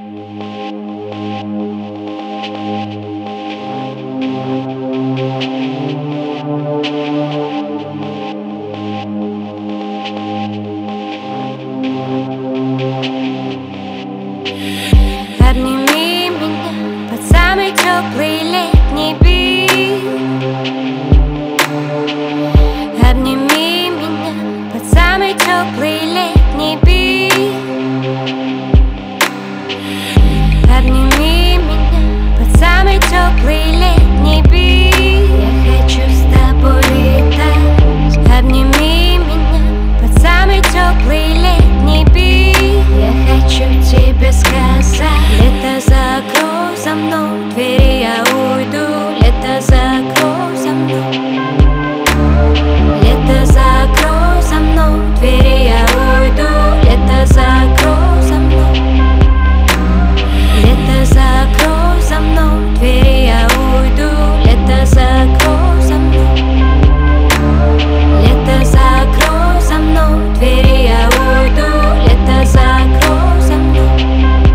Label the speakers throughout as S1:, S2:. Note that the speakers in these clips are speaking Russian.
S1: Обними меня под самый теплый летний бит. Обними меня под самый теплый летний бит. Обними меня под самый теплый летний бит. Я хочу с тобой летать. Обними меня под самый теплый летний бит. Я хочу тебе сказать: лето, закрой за мной двери, я уйду. Лето, закрой за мной. Лето, закрой за мной двери, я уйду. Лето, закрой за мной. Лето, закрой за мной двери, я уйду. Лето, закрой за мной. Лето, закрой за мной двери, я уйду. Лето, закрой за мной.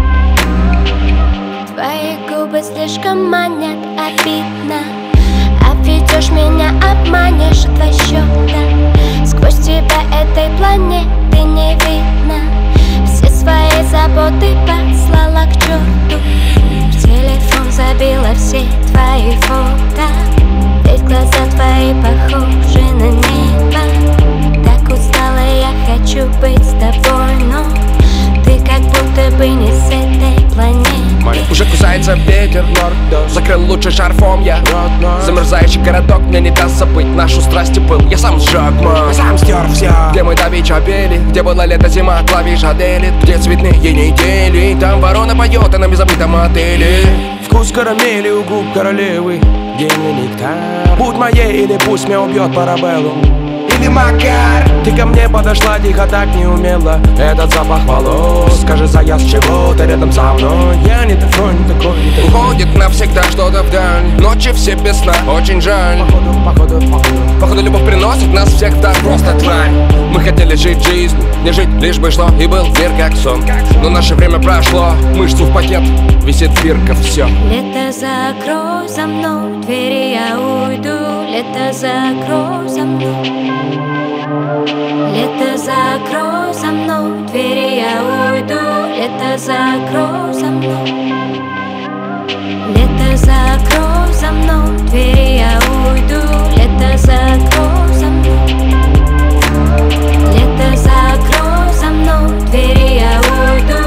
S1: Твои губы слишком манят, обидно. Обведешь меня, обманешь в 2 счета. Сквозь тебя этой планеты не видно. Все свои заботы послала к черту. В телефон забила все твои фото. Ведь глаза твои похожи на небо. Так устала, я хочу быть с тобой, но ты как будто бы не с этой планеты.
S2: Уже кусается ветер, закрыл лучше шарфом я. Замерзающий городок мне не даст забыть нашу страсть и пыл. Я сам сжег, я сам стер все. Где мы давеча пели, где была лето, зима, клавиша делит. Где цветные недели, там ворона поет, а на безобидном отеле.
S3: Вкус карамели у губ королевы, дельный нектар. Будь моей или пусть меня убьет парабеллум или Макар. Ты ко мне подошла тихо, так неумело. Этот запах волос, кажется, я с чего-то рядом со мной. Я не такой, не такой, не такой.
S2: Уходит навсегда что-то вдаль. Ночи все без сна, очень жаль. Походу любовь приносит нас всех так просто тварь. Мы хотели жить жизнью, не жить, лишь бы шло. И был мир как сон, но наше время прошло. Мышцу в пакет, висит бирка, все.
S1: Лето, закрой за мной двери, я уйду. Лето, закрой за мной. Лето, закрой за мной двери, я уйду. Лето, закрой за мной. Лето, закрой за мной двери, я уйду. Лето, закрой за мной. Лето, закрой за мной двери, я уйду.